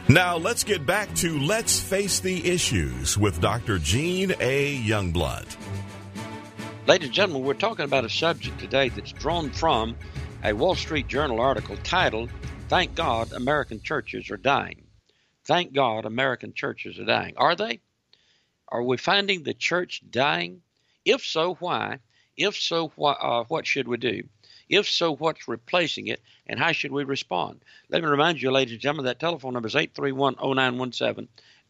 Now let's get back to Let's Face the Issues with Dr. Gene A. Youngblood. Ladies and gentlemen, we're talking about a subject today that's drawn from a Wall Street Journal article titled, "Thank God American Churches Are Dying." Thank God American churches are dying. Are they? Are we finding the church dying? If so, why? If so, what should we do? If so, what's replacing it, and how should we respond? Let me remind you, ladies and gentlemen, that telephone number is 831-0917,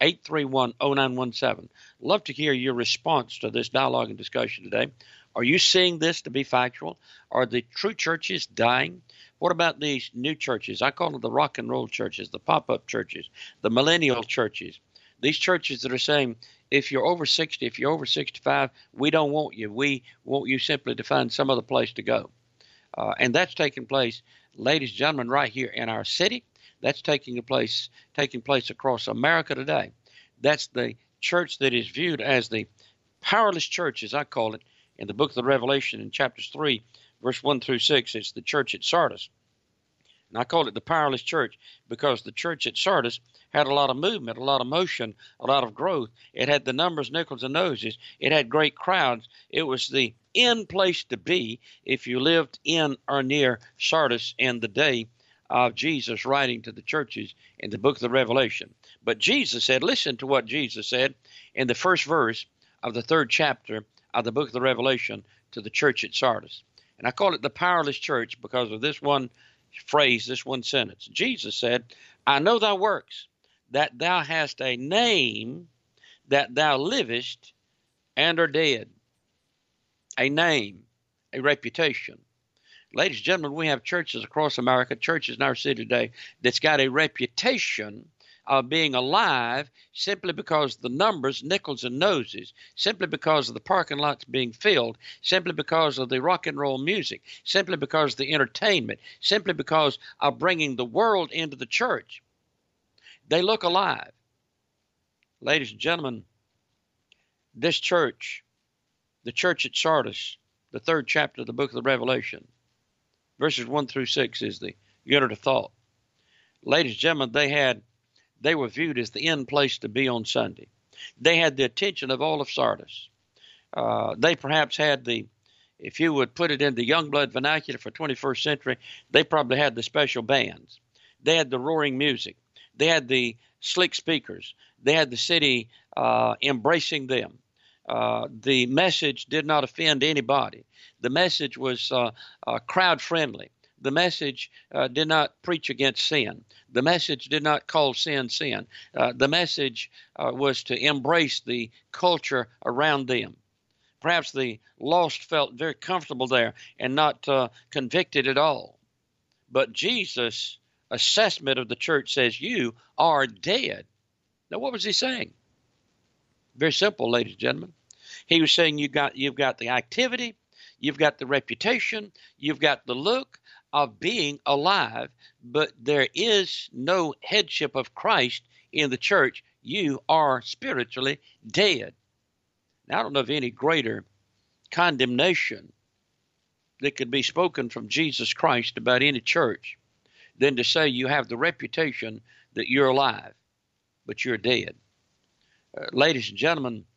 831-0917. Love to hear your response to this dialogue and discussion today. Are you seeing this to be factual? Are the true churches dying? What about these new churches? I call them the rock and roll churches, the pop-up churches, the millennial churches. These churches that are saying, if you're over 60, if you're over 65, we don't want you. We want you simply to find some other place to go. And that's taking place, ladies and gentlemen, right here in our city. That's taking place across America today. That's the church that is viewed as the powerless church, as I call it, in the book of the Revelation in chapters 3, verse 1 through 6. It's the church at Sardis. And I call it the powerless church because the church at Sardis had a lot of movement, a lot of motion, a lot of growth. It had the numbers, nickels, and noses. It had great crowds. It was the in place to be if you lived in or near Sardis in the day of Jesus writing to the churches in the book of the Revelation. But Jesus said, listen to what Jesus said in the first verse of the 3rd chapter of the book of the Revelation to the church at Sardis. And I call it the powerless church because of this one phrase, this one sentence. Jesus said, I know thy works, that thou hast a name, that thou livest and are dead. A name, a reputation. Ladies and gentlemen, we have churches across America, churches in our city today, that's got a reputation of being alive simply because the numbers, nickels and noses, simply because of the parking lots being filled, simply because of the rock and roll music, simply because of the entertainment, simply because of bringing the world into the church. They look alive. Ladies and gentlemen, this church, the church at Sardis, the 3rd chapter of the book of the Revelation, verses 1 through 6 is the unit of thought. Ladies and gentlemen, they were viewed as the end place to be on Sunday. They had the attention of all of Sardis. They perhaps had if you would put it in the Youngblood vernacular for 21st century, they probably had the special bands. They had the roaring music. They had the slick speakers. They had the city embracing them. The message did not offend anybody. The message was crowd friendly. The message did not preach against sin. The message did not call sin sin. The message was to embrace the culture around them. Perhaps the lost felt very comfortable there and not convicted at all. But Jesus' assessment of the church says, you are dead. Now, what was he saying? Very simple, ladies and gentlemen. He was saying you've got the activity, you've got the reputation, you've got the look of being alive, but there is no headship of Christ in the church. You are spiritually dead. Now, I don't know of any greater condemnation that could be spoken from Jesus Christ about any church than to say you have the reputation that you're alive, but you're dead. Ladies and gentlemen,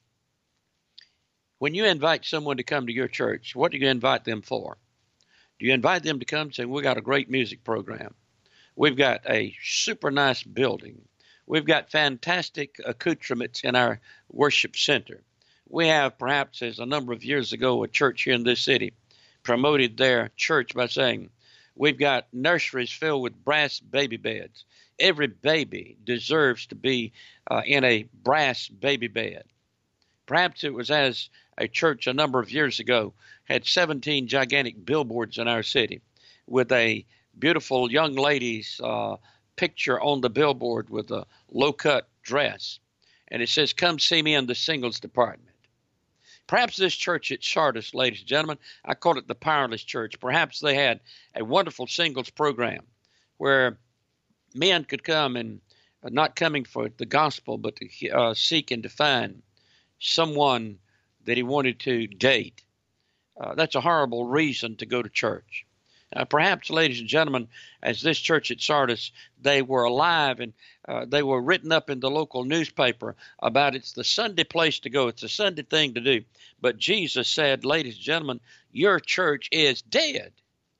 when you invite someone to come to your church, what do you invite them for? Do you invite them to come saying, we got a great music program. We've got a super nice building. We've got fantastic accoutrements in our worship center. We have, perhaps as a number of years ago, a church here in this city promoted their church by saying, we've got nurseries filled with brass baby beds. Every baby deserves to be in a brass baby bed. Perhaps it was as a church a number of years ago had 17 gigantic billboards in our city with a beautiful young lady's picture on the billboard with a low-cut dress. And it says, come see me in the singles department. Perhaps this church at Sardis, ladies and gentlemen, I call it the powerless church. Perhaps they had a wonderful singles program where men could come and not coming for the gospel, but to seek and to find someone that he wanted to date. That's a horrible reason to go to church. Perhaps, ladies and gentlemen, as this church at Sardis, they were alive and they were written up in the local newspaper about it's the Sunday place to go. It's a Sunday thing to do. But Jesus said, ladies and gentlemen, your church is dead.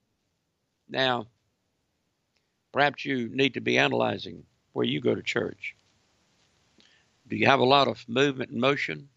Now, perhaps you need to be analyzing where you go to church. Do you have a lot of movement and motion?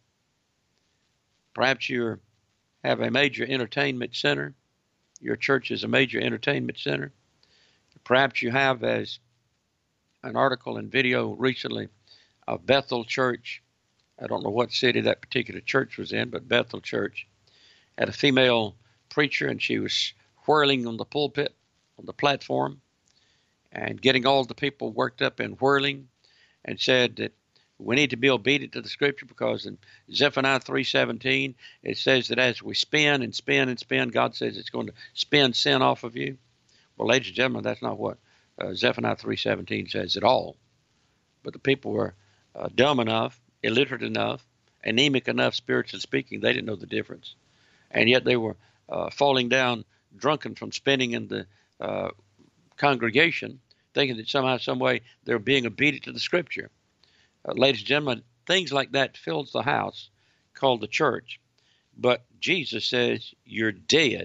Perhaps you have a major entertainment center. Your church is a major entertainment center. Perhaps you have, as an article and video recently of Bethel Church. I don't know what city that particular church was in, but Bethel Church had a female preacher, and she was whirling on the pulpit, on the platform, and getting all the people worked up and whirling, and said that we need to be obedient to the Scripture, because in Zephaniah 3:17, it says that as we spin and spin and spin, God says it's going to spin sin off of you. Well, ladies and gentlemen, that's not what Zephaniah 3:17 says at all. But the people were dumb enough, illiterate enough, anemic enough, spiritually speaking, they didn't know the difference. And yet they were falling down drunken from spinning in the congregation, thinking that somehow, some way, they're being obedient to the Scripture. Ladies and gentlemen, things like that fills the house called the church. But Jesus says, you're dead.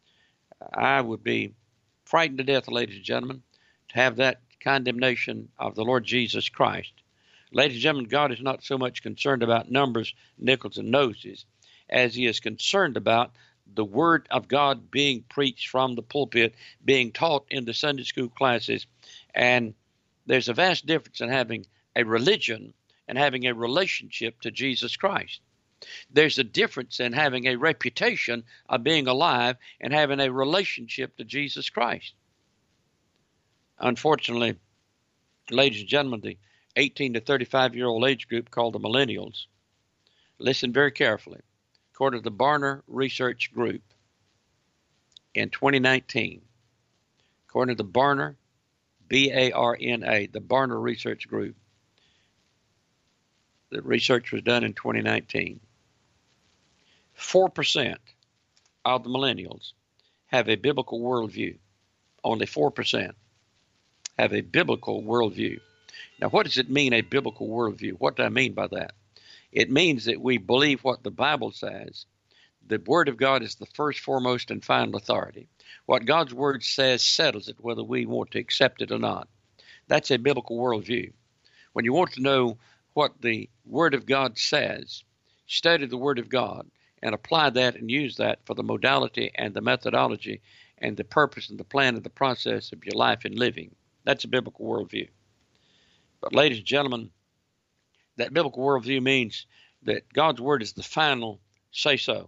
I would be frightened to death, ladies and gentlemen, to have that condemnation of the Lord Jesus Christ. Ladies and gentlemen, God is not so much concerned about numbers, nickels, and noses as he is concerned about the Word of God being preached from the pulpit, being taught in the Sunday school classes. And there's a vast difference in having a religion and having a relationship to Jesus Christ. There's a difference in having a reputation of being alive and having a relationship to Jesus Christ. Unfortunately, ladies and gentlemen, the 18 to 35-year-old age group called the millennials, listen very carefully. According to the Barna Research Group, in 2019, according to the Barna, B-A-R-N-A, the Barna Research Group, the research was done in 2019. 4% of the millennials have a biblical worldview. Only 4% have a biblical worldview. Now, what does it mean, a biblical worldview? What do I mean by that? It means that we believe what the Bible says. The Word of God is the first, foremost, and final authority. What God's Word says settles it, whether we want to accept it or not. That's a biblical worldview. When you want to know what the Word of God says, study the Word of God and apply that and use that for the modality and the methodology and the purpose and the plan and the process of your life and living. That's a biblical worldview. But ladies and gentlemen, that biblical worldview means that God's Word is the final say-so.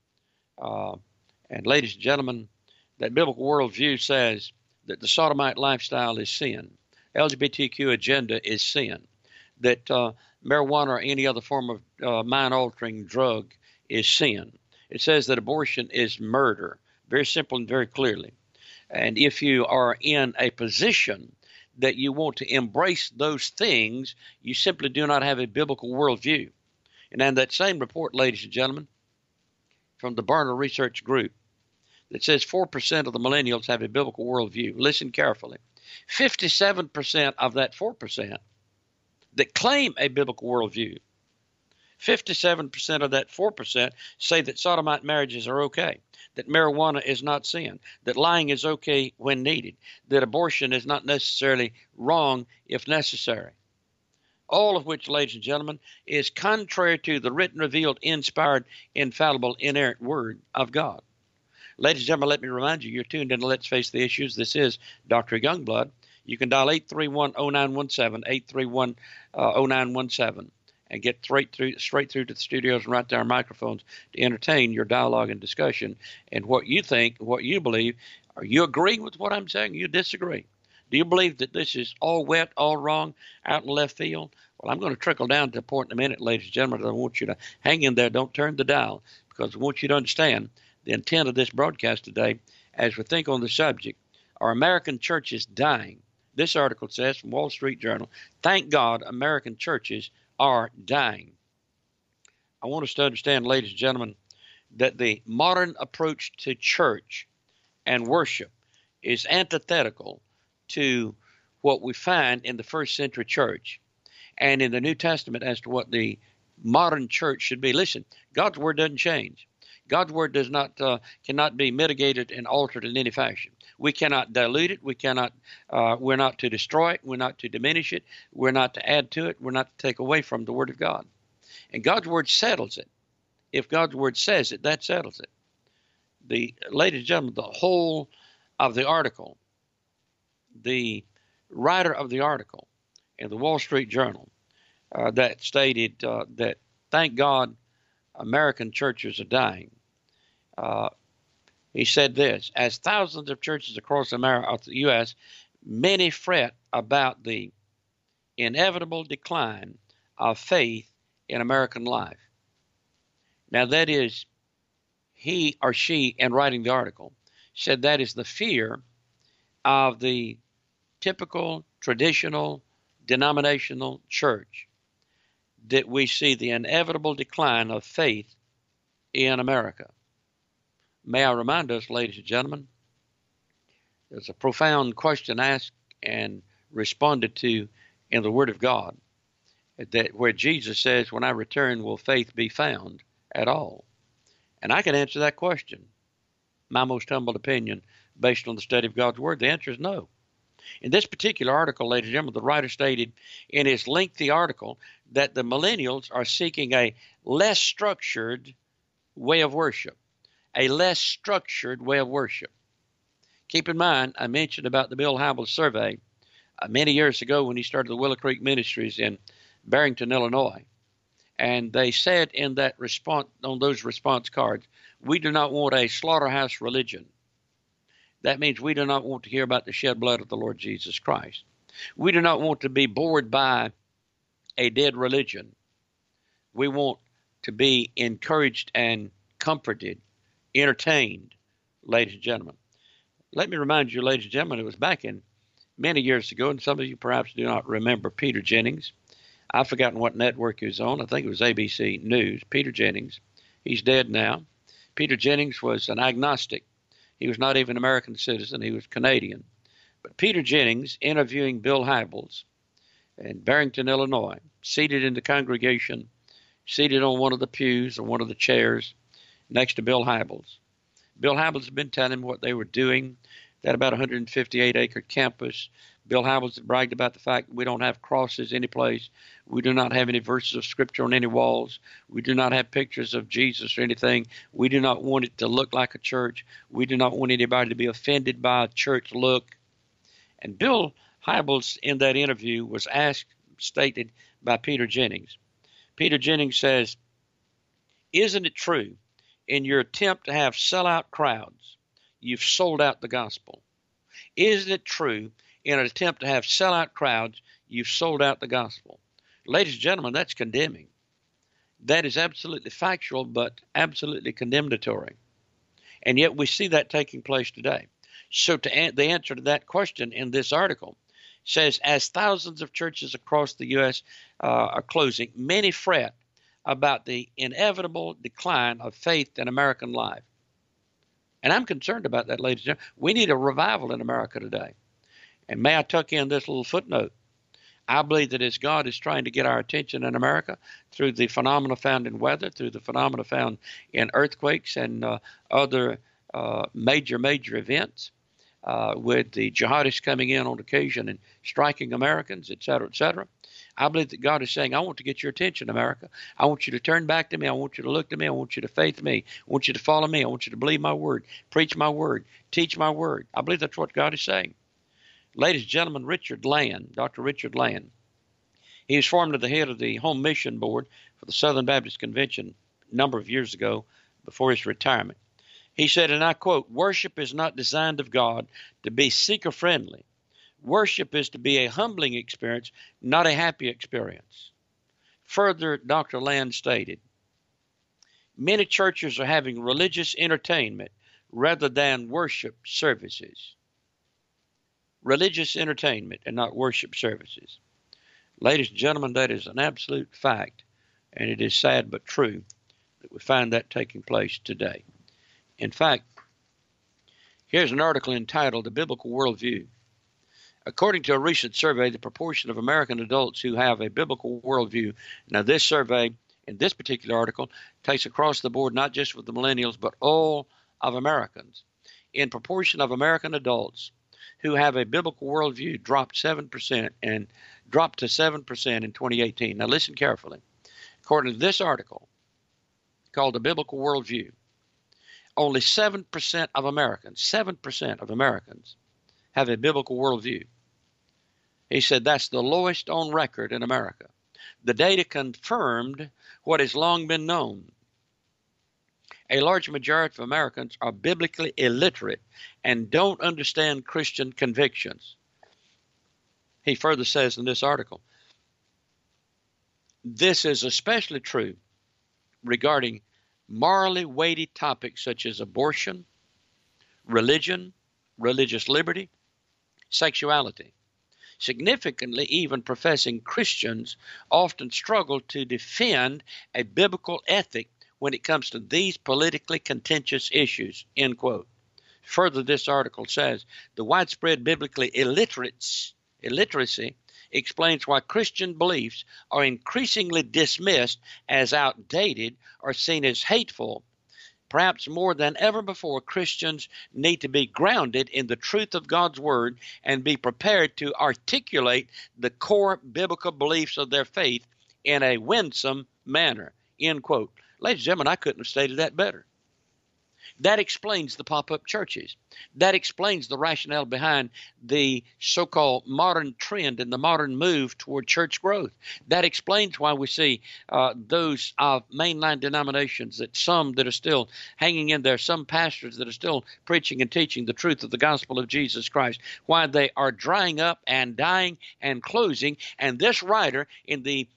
And ladies and gentlemen, that biblical worldview says that the sodomite lifestyle is sin. LGBTQ agenda is sin. That marijuana or any other form of mind-altering drug is sin. It says that abortion is murder, very simple and very clearly. And if you are in a position that you want to embrace those things, you simply do not have a biblical worldview. And in that same report, ladies and gentlemen, from the Barna Research Group, that says 4% of the millennials have a biblical worldview. Listen carefully. 57% of that 4% that claim a biblical worldview, 57% of that 4% say that sodomite marriages are okay, that marijuana is not sin, that lying is okay when needed, that abortion is not necessarily wrong if necessary. All of which, ladies and gentlemen, is contrary to the written, revealed, inspired, infallible, inerrant Word of God. Ladies and gentlemen, let me remind you, you're tuned in to Let's Face the Issues. This is Dr. Youngblood. You can dial 831-0917, 831-0917, and get straight through to the studios and right to our microphones to entertain your dialogue and discussion and what you think, what you believe. Are you agreeing with what I'm saying? You disagree? Do you believe that this is all wet, all wrong, out in left field? Well, I'm going to trickle down to a point in a minute, ladies and gentlemen. I want you to hang in there. Don't turn the dial, because I want you to understand the intent of this broadcast today as we think on the subject. Are American churches dying? This article says from Wall Street Journal, thank God American churches are dying. I want us to understand, ladies and gentlemen, that the modern approach to church and worship is antithetical to what we find in the first century church and in the New Testament as to what the modern church should be. Listen, God's word doesn't change. God's word does not cannot be mitigated and altered in any fashion. We cannot dilute it. We're not to destroy it. We're not to diminish it. We're not to add to it. We're not to take away from the word of God. And God's word settles it. If God's word says it, that settles it. Ladies and gentlemen, the whole of the article, the writer of the article in the Wall Street Journal that stated that, thank God, American churches are dying. He said this: as thousands of churches across the U.S., many fret about the inevitable decline of faith in American life. Now, that is, he or she, in writing the article, said that is the fear of the typical, traditional, denominational church, that we see the inevitable decline of faith in America. May I remind us, ladies and gentlemen, there's a profound question asked and responded to in the Word of God, that where Jesus says, when I return, will faith be found at all? And I can answer that question, my most humble opinion, based on the study of God's Word. The answer is no. In this particular article, ladies and gentlemen, the writer stated in his lengthy article that the millennials are seeking a less structured way of worship. A less structured way of worship. Keep in mind, I mentioned about the Bill Hybels survey many years ago when he started the Willow Creek Ministries in Barrington, Illinois. And they said in that response, on those response cards, we do not want a slaughterhouse religion. That means we do not want to hear about the shed blood of the Lord Jesus Christ. We do not want to be bored by a dead religion. We want to be encouraged and comforted, entertained, ladies and gentlemen. Let me remind you, ladies and gentlemen, it was back in many years ago, and some of you perhaps do not remember Peter Jennings. I've forgotten what network he was on. I think it was ABC News. Peter Jennings. He's dead now. Peter Jennings was an agnostic. He was not even an American citizen. He was Canadian. But Peter Jennings interviewing Bill Hybels in Barrington, Illinois, seated in the congregation, seated on one of the pews or one of the chairs next to Bill Hybels. Bill Hybels had been telling him what they were doing. They had about a 158-acre campus. Bill Hybels had bragged about the fact that we don't have crosses anyplace. We do not have any verses of Scripture on any walls. We do not have pictures of Jesus or anything. We do not want it to look like a church. We do not want anybody to be offended by a church look. And Bill Hybels, in that interview, was stated by Peter Jennings. Peter Jennings says, isn't it true, in your attempt to have sellout crowds, you've sold out the gospel? Isn't it true, in an attempt to have sellout crowds, you've sold out the gospel? Ladies and gentlemen, that's condemning. That is absolutely factual, but absolutely condemnatory. And yet we see that taking place today. So the answer to that question in this article says, as thousands of churches across the U.S. Are closing, many fret about the inevitable decline of faith in American life. And I'm concerned about that, ladies and gentlemen. We need a revival in America today. And may I tuck in this little footnote? I believe that as God is trying to get our attention in America through the phenomena found in weather, through the phenomena found in earthquakes and other major events, with the jihadists coming in on occasion and striking Americans, et cetera, I believe that God is saying, I want to get your attention, America. I want you to turn back to me. I want you to look to me. I want you to faith me. I want you to follow me. I want you to believe my word, preach my word, teach my word. I believe that's what God is saying. Ladies and gentlemen, Richard Land, Dr. Richard Land, he was formerly the head of the Home Mission Board for the Southern Baptist Convention a number of years ago before his retirement. He said, and I quote, worship is not designed of God to be seeker-friendly. Worship is to be a humbling experience, not a happy experience. Further, Dr. Land stated, many churches are having religious entertainment rather than worship services. Religious entertainment and not worship services. Ladies and gentlemen, that is an absolute fact, and it is sad but true that we find that taking place today. In fact, Here's an article entitled The Biblical Worldview. According to a recent survey, the proportion of American adults who have a biblical worldview. Now, this survey in this particular article takes across the board, not just with the millennials, but all of Americans. In proportion of American adults who have a biblical worldview dropped 7% and dropped to 7% in 2018. Now, listen carefully. According to this article called The Biblical Worldview, only 7% of Americans, 7% of Americans have a biblical worldview. He said that's the lowest on record in America. The data confirmed what has long been known. A large majority of Americans are biblically illiterate and don't understand Christian convictions. He further says in this article, this is especially true regarding morally weighty topics such as abortion, religion, religious liberty, sexuality. Significantly, even professing Christians often struggle to defend a biblical ethic when it comes to these politically contentious issues, end quote. Further, this article says the widespread biblically illiteracy explains why Christian beliefs are increasingly dismissed as outdated or seen as hateful. Perhaps more than ever before, Christians need to be grounded in the truth of God's Word and be prepared to articulate the core biblical beliefs of their faith in a winsome manner, end quote. Ladies and gentlemen, I couldn't have stated that better. That explains the pop-up churches. That explains the rationale behind the so-called modern trend and the modern move toward church growth. That explains why we see those mainline denominations, that some that are still hanging in there, some pastors that are still preaching and teaching the truth of the gospel of Jesus Christ, why they are drying up and dying and closing. And this writer in the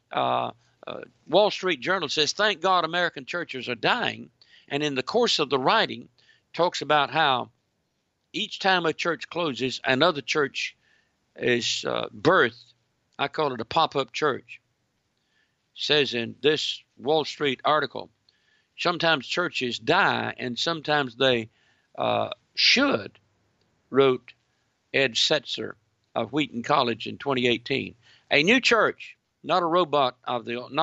Wall Street Journal says, thank God American churches are dying. And in the course of the writing, talks about how each time a church closes, another church is birthed. I call it a pop-up church. Says in this Wall Street article, sometimes churches die and sometimes they should, wrote Ed Setzer of Wheaton College in 2018. A new church, not a reboot of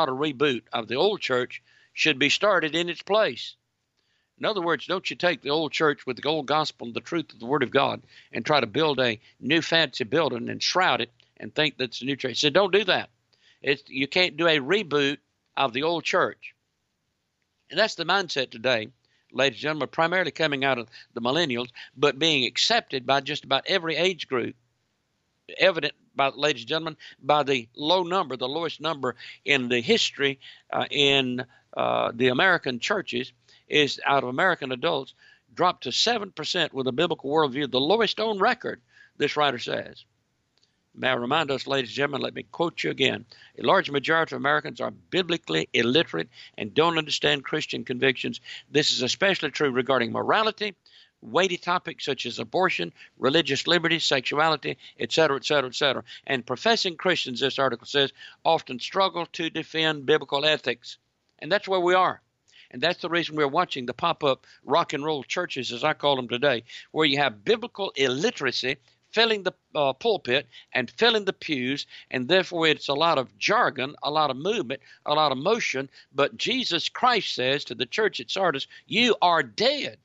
the old church, should be started in its place. In other words, don't you take the old church with the old gospel and the truth of the Word of God and try to build a new fancy building and shroud it and think that's a new church. He said, don't do that. You can't do a reboot of the old church. And that's the mindset today, ladies and gentlemen, primarily coming out of the millennials, but being accepted by just about every age group. Evident, ladies and gentlemen, by the lowest number in the history in the American churches is out of American adults dropped to 7% with a biblical worldview, the lowest on record, this writer says. May I remind us, ladies and gentlemen, let me quote you again. A large majority of Americans are biblically illiterate and don't understand Christian convictions. This is especially true regarding morality, weighty topics such as abortion, religious liberty, sexuality, etc., etc., etc. And professing Christians, this article says, often struggle to defend biblical ethics. And that's where we are. And that's the reason we're watching the pop-up rock and roll churches, as I call them today, where you have biblical illiteracy filling the pulpit and filling the pews, and therefore it's a lot of jargon, a lot of movement, a lot of motion. But Jesus Christ says to the church at Sardis, you are dead.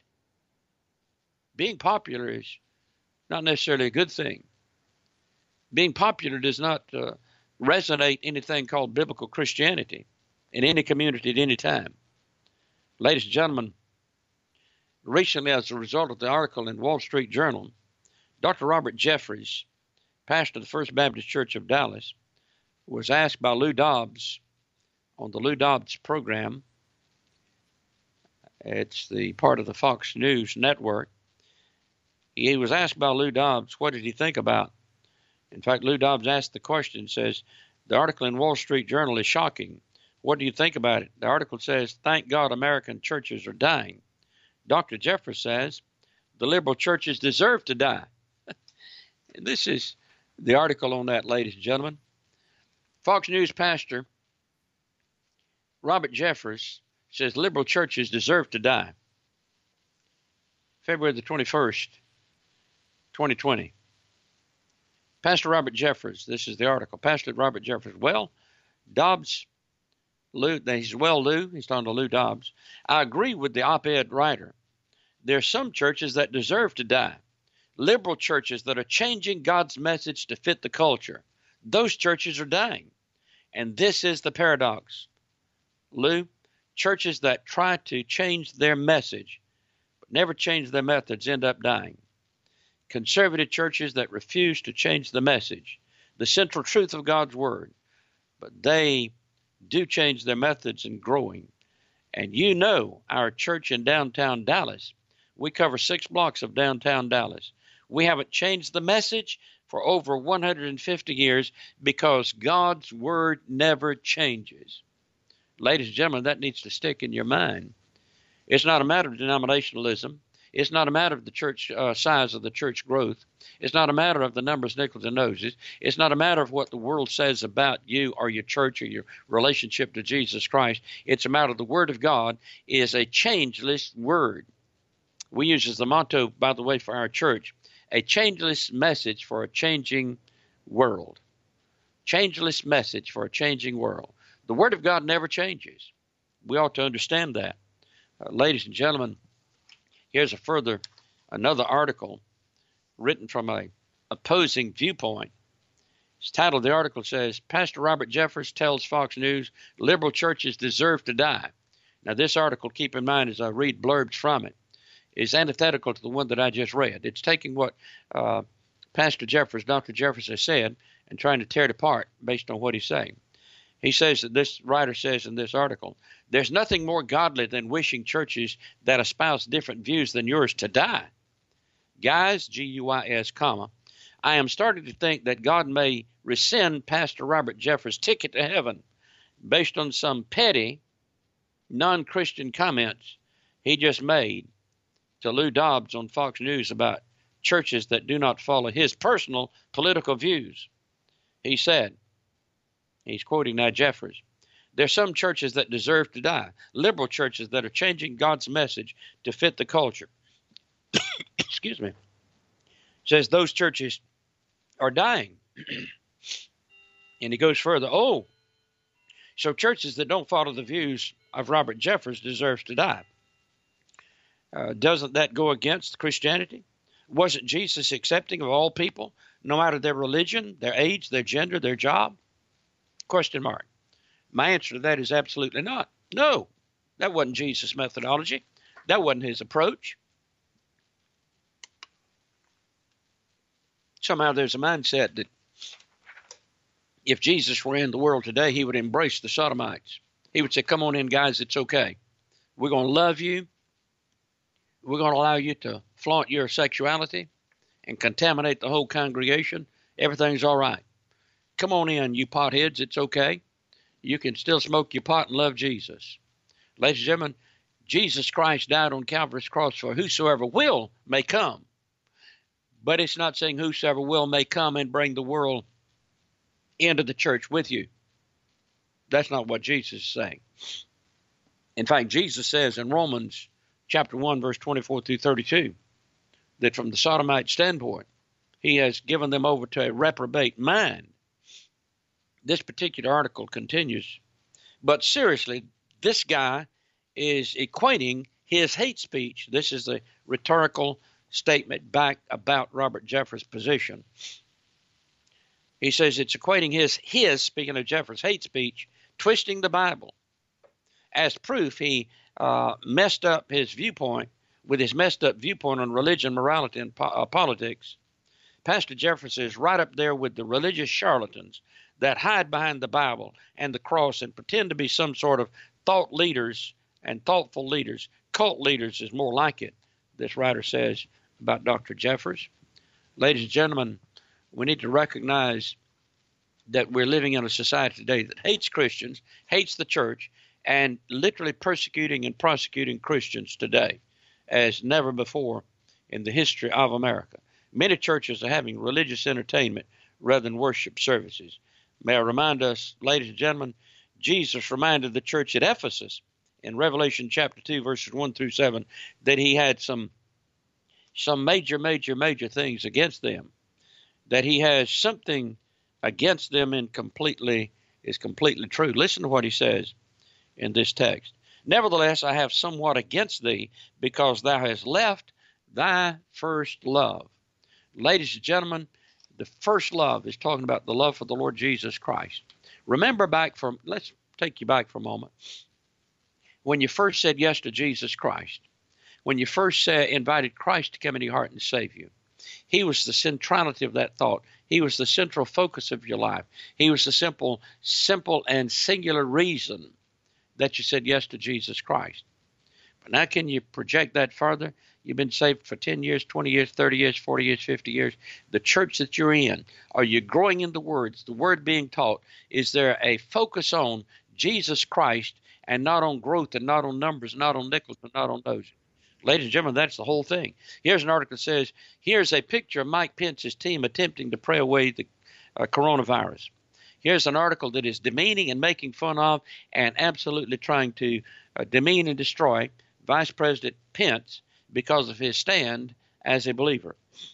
Being popular is not necessarily a good thing. Being popular does not resonate anything called biblical Christianity in any community at any time. Ladies and gentlemen, recently as a result of the article in Wall Street Journal, Dr. Robert Jeffress, pastor of the First Baptist Church of Dallas, was asked by Lou Dobbs on the Lou Dobbs program. It's the part of the Fox News network. He was asked by Lou Dobbs, what did he think about? In fact, Lou Dobbs asked the question, says, the article in Wall Street Journal is shocking. What do you think about it? The article says, thank God American churches are dying. Dr. Jeffress says, the liberal churches deserve to die. And this is the article on that, ladies and gentlemen. Fox News pastor Robert Jeffress says liberal churches deserve to die. February the 21st, 2020. Pastor Robert Jeffress, this is the article. Pastor Robert Jeffress, well, Dobbs, Lou, he's talking to Lou Dobbs. I agree with the op-ed writer. There are some churches that deserve to die. Liberal churches that are changing God's message to fit the culture. Those churches are dying. And this is the paradox. Lou, churches that try to change their message but never change their methods end up dying. Conservative churches that refuse to change the message, the central truth of God's word, but they do change their methods and growing. And you know our church in downtown Dallas, we cover 6 blocks of downtown Dallas. We haven't changed the message for over 150 years because God's word never changes. Ladies and gentlemen, that needs to stick in your mind. It's not a matter of denominationalism. It's not a matter of the church size of the church growth. It's not a matter of the numbers, nickels, and noses. It's not a matter of what the world says about you or your church or your relationship to Jesus Christ. It's a matter of the Word of God is a changeless Word. We use as the motto, by the way, for our church, a changeless message for a changing world. Changeless message for a changing world. The Word of God never changes. We ought to understand that. Ladies and gentlemen, here's another article written from an opposing viewpoint. It's titled, the article says, Pastor Robert Jeffress tells Fox News liberal churches deserve to die. Now, this article, keep in mind as I read blurbs from it, is antithetical to the one that I just read. It's taking what Pastor Jeffress, Dr. Jeffress has said and trying to tear it apart based on what he's saying. He says that this writer says in this article, there's nothing more godly than wishing churches that espouse different views than yours to die. Guys, G-U-I-S, comma, I am starting to think that God may rescind Pastor Robert Jeffress' ticket to heaven based on some petty, non-Christian comments he just made to Lou Dobbs on Fox News about churches that do not follow his personal political views. He said, he's quoting now Jeffress, there's some churches that deserve to die, liberal churches that are changing God's message to fit the culture. Excuse me. Says those churches are dying. And he goes further, so churches that don't follow the views of Robert Jeffress deserves to die. Doesn't that go against Christianity? Wasn't Jesus accepting of all people, no matter their religion, their age, their gender, their job? Question mark. My answer to that is absolutely not. No, that wasn't Jesus' methodology. That wasn't his approach. Somehow there's a mindset that if Jesus were in the world today, he would embrace the Sodomites. He would say, come on in, guys, it's okay. We're going to love you. We're going to allow you to flaunt your sexuality and contaminate the whole congregation. Everything's all right. Come on in, you potheads. It's okay. You can still smoke your pot and love Jesus. Ladies and gentlemen, Jesus Christ died on Calvary's cross for whosoever will may come. But it's not saying whosoever will may come and bring the world into the church with you. That's not what Jesus is saying. In fact, Jesus says in Romans chapter 1, verse 24 through 32, that from the Sodomite standpoint, he has given them over to a reprobate mind. This particular article continues, but seriously, this guy is equating his hate speech. This is a rhetorical statement back about Robert Jeffress' position. He says it's equating his speaking of Jeffress' hate speech, twisting the Bible. As proof, he messed up his viewpoint with his messed up viewpoint on religion, morality, and politics. Pastor Jeffress is right up there with the religious charlatans that hide behind the Bible and the cross and pretend to be some sort of thought leaders and thoughtful leaders. Cult leaders is more like it, this writer says about Dr. Jeffress. Ladies and gentlemen, we need to recognize that we're living in a society today that hates Christians, hates the church, and literally persecuting and prosecuting Christians today as never before in the history of America. Many churches are having religious entertainment rather than worship services. May I remind us, ladies and gentlemen, Jesus reminded the church at Ephesus in Revelation chapter 2, verses 1 through 7, that he had some some major things against them, that he has something against them is completely true. Listen to what he says in this text. Nevertheless, I have somewhat against thee, because thou hast left thy first love. Ladies and gentlemen, the first love is talking about the love for the Lord Jesus Christ. Remember let's take you back for a moment. When you first said yes to Jesus Christ, when you first invited Christ to come into your heart and save you, he was the centrality of that thought. He was the central focus of your life. He was the simple and singular reason that you said yes to Jesus Christ. But now can you project that further? You've been saved for 10 years, 20 years, 30 years, 40 years, 50 years. The church that you're in, are you growing in the words, the word being taught? Is there a focus on Jesus Christ and not on growth and not on numbers, not on nickels and not on those? Ladies and gentlemen, that's the whole thing. Here's an article that says, here's a picture of Mike Pence's team attempting to pray away the coronavirus. Here's an article that is demeaning and making fun of and absolutely trying to demean and destroy Vice President Pence because of his stand as a believer.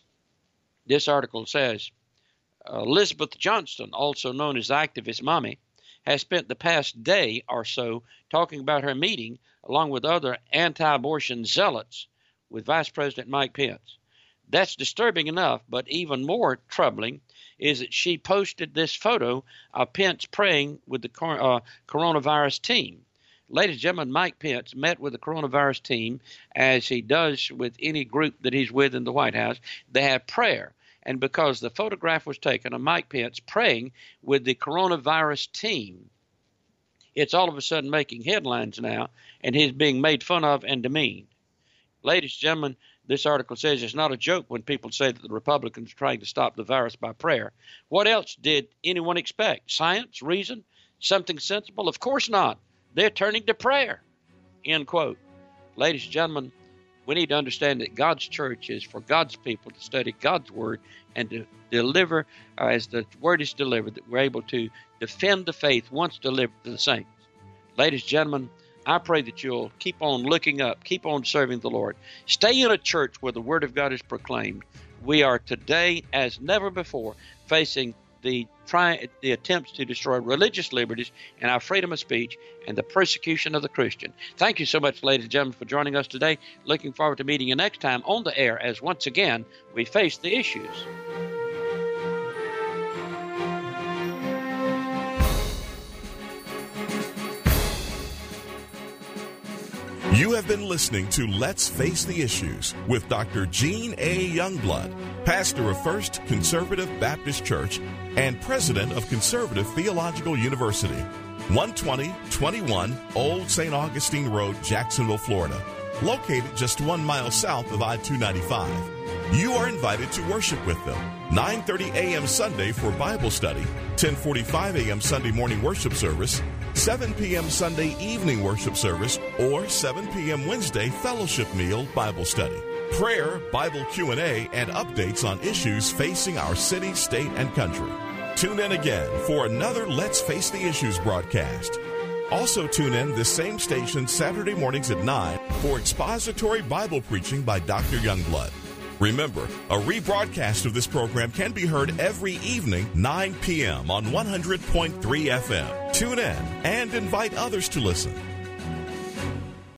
This article says, Elizabeth Johnston, also known as Activist Mommy, has spent the past day or so talking about her meeting along with other anti-abortion zealots with Vice President Mike Pence. That's disturbing enough, but even more troubling is that she posted this photo of Pence praying with the coronavirus team. Ladies and gentlemen, Mike Pence met with the coronavirus team, as he does with any group that he's with in the White House. They have prayer. And because the photograph was taken of Mike Pence praying with the coronavirus team, it's all of a sudden making headlines now, and he's being made fun of and demeaned. Ladies and gentlemen, this article says it's not a joke when people say that the Republicans are trying to stop the virus by prayer. What else did anyone expect? Science? Reason? Something sensible? Of course not. They're turning to prayer. End quote. Ladies and gentlemen, we need to understand that God's church is for God's people to study God's word and to deliver as the word is delivered, that we're able to defend the faith once delivered to the saints. Ladies and gentlemen, I pray that you'll keep on looking up, keep on serving the Lord. Stay in a church where the word of God is proclaimed. We are today, as never before, facing the attempts to destroy religious liberties and our freedom of speech and the persecution of the Christian. Thank you so much, ladies and gentlemen, for joining us today. Looking forward to meeting you next time on the air as once again we face the issues. You have been listening to Let's Face the Issues with Dr. Gene A. Youngblood, pastor of First Conservative Baptist Church and president of Conservative Theological University, 12021 Old St. Augustine Road, Jacksonville, Florida, located just 1 mile south of I-295. You are invited to worship with them, 9:30 a.m. Sunday for Bible study, 10:45 a.m. Sunday morning worship service, 7 p.m. Sunday evening worship service, or 7 p.m. Wednesday fellowship meal Bible study. Prayer, Bible Q&A, and updates on issues facing our city, state, and country. Tune in again for another Let's Face the Issues broadcast. Also tune in this same station Saturday mornings at 9 for expository Bible preaching by Dr. Youngblood. Remember, a rebroadcast of this program can be heard every evening, 9 p.m. on 100.3 FM. Tune in and invite others to listen.